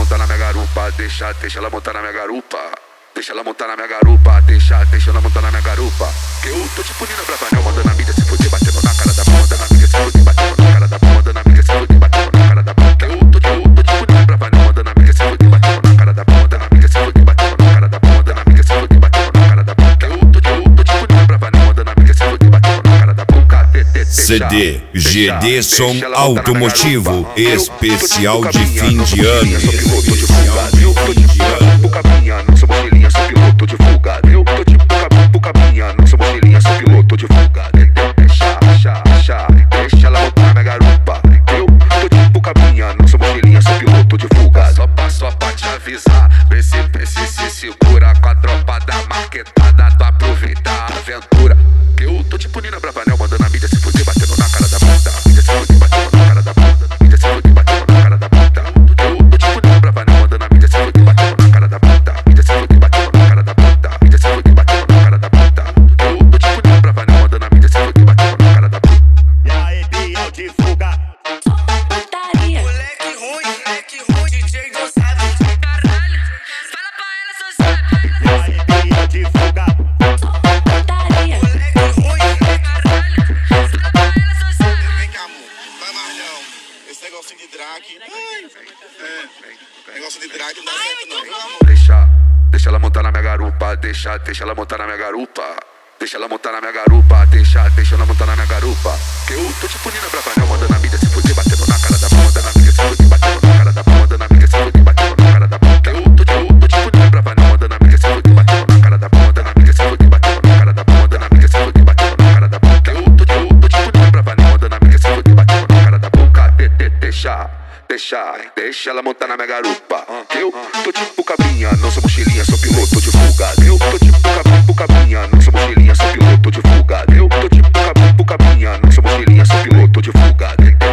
montar na minha garupa, deixa ela montar na minha garupa. Deixa ela montar na minha garupa, deixa ela montar na minha garupa. Que eu tô tipo Nina Bravanel, mandando a mídia se fuder, batendo na cara da bunda, mandando a mídia se fuder, batendo na cara da bunda, mandando a mídia se fuder, batendo na cara da bunda. Que eu tô tipo Nina Bravanel, mandando a mídia se fuder, batendo na cara da bunda, mandando a mídia se fuder, batendo na cara da bunda, mandando a mídia se fuder, batendo na cara da bunda. Que eu tô tipo Nina Bravanel, mandando a mídia se fuder, batendo na cara da boca. CD GD Som Automotivo especial de fim de ano. Não sou mochilinha, sou piloto de fuga. Eu tô tipo caminha, não sou mochilinha, sou piloto de fuga. Deixa ela montar na minha garupa. Eu tô tipo caminha, não sou mochilinha, sou piloto de fuga. Só pra te avisar, vê se se segura com a tropa da marquetada. Tu aproveita a aventura. Que eu tô tipo Nina Bravanel, mandando a mídia se fuder, batendo na cara da bunda. Mídia se fuder, batendo na cara da bunda. Mídia se fuder, batendo na cara da bunda. Eu tô tipo Nina Bravanel, mandando a mídia se fuder, batendo na cara da bunda. Mídia se fuder, batendo na cara da bunda. Mídia se fuder, batendo na cara da bunda. Eu tô tipo Nina Bravanel, mandando a mídia se fuder, batendo na cara da bunda. E aí, Biel de fuga. Putaria. Moleque ruim, DJ não sabe. Caralho, fala pra ela, só sabe. E aí, Biel de fuga. Putaria. Moleque ruim, caralho, fala pra ela, só sabe. Vem cá, amor. Vai mais não. Esse negocinho de drag. Negócio de drag não dá certo, não. Amor. Deixa ela montar na minha garupa, deixa ela montar na minha garupa. Deixa ela montar na minha garupa, deixa ela montar na minha garupa. Que eu tô tipo Nina Bravanel, mandando a mídia se fuder, batendo na cara da bunda, mandando a mídia se fuder, batendo na cara da bunda, mandando a mídia se fuder, batendo na cara da bunda. Que eu tô tipo Nina Bravanel, mandando a mídia se fuder, batendo na cara da bunda, mandando a mídia se fuder, batendo na cara da bunda, mandando a mídia se fuder, batendo na cara da bunda. Que eu tô tipo Nina Bravanel, mandando a mídia se fuder, batendo na cara da boca. Deixa ela montar na minha garupa. Eu tô tipo cabinha, não sou mochilinha, sou piloto de fuga. Eu tô tipo cabinha, não sou mochilinha, sou piloto de fuga. Eu tô tipo cabinha, não sou mochilinha, sou piloto de fuga.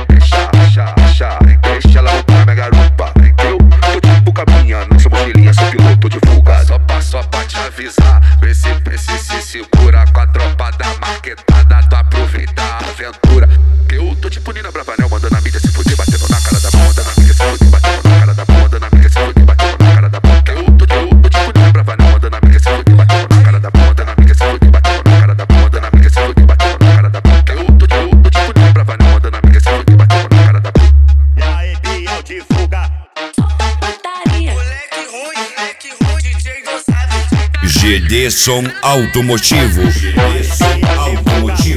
Deixa ela montar na minha garupa. Eu tô tipo cabinha, não sou mochilinha, sou piloto de fuga. Só pra te avisar, vê se segura com a tropa da marquetada. Tu aproveita a aventura. Que eu tô tipo Nina Bravanel, mandando a mídia se fuder, batendo na cara da bunda, na mídia se fuder, batendo na cara da bunda, na mídia se fuder, batendo na cara da bunda. Eu tô tipo Nina Bravanel, mandando a mídia se fuder, batendo na cara da bunda, na mídia se fuder, batendo na cara da bunda, na mídia se fuder, batendo na cara da bunda. Eu tô tipo Nina Bravanel, mandando a mídia se fuder, batendo na cara da bunda. E aí, Biel de fuga. Putaria. Moleque ruim, DJ não sabe. GD Som Automotivo. GD Som Automotivo.